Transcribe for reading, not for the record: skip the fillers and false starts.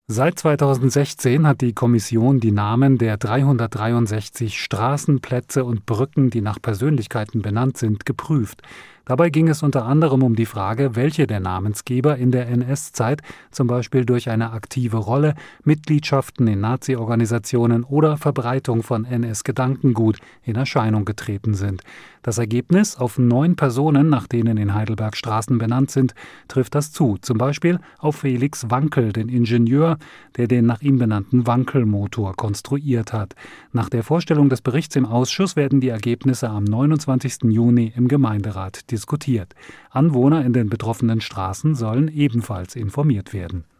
Seit 2016 hat die Kommission die Namen der 363 Straßen, Plätze und Brücken, die nach Persönlichkeiten benannt sind, geprüft. Dabei ging es unter anderem um die Frage, welche der Namensgeber in der NS-Zeit, zum Beispiel durch eine aktive Rolle, Mitgliedschaften in Nazi-Organisationen oder Verbreitung von NS-Gedankengut in Erscheinung getreten sind. Das Ergebnis: auf 9 Personen, nach denen in Heidelberg Straßen benannt sind, trifft das zu. Zum Beispiel auf Felix Wankel, den Ingenieur, der den nach ihm benannten Wankelmotor konstruiert hat. Nach der Vorstellung des Berichts im Ausschuss werden die Ergebnisse am 29. Juni im Gemeinderat diskutiert. Anwohner in den betroffenen Straßen sollen ebenfalls informiert werden.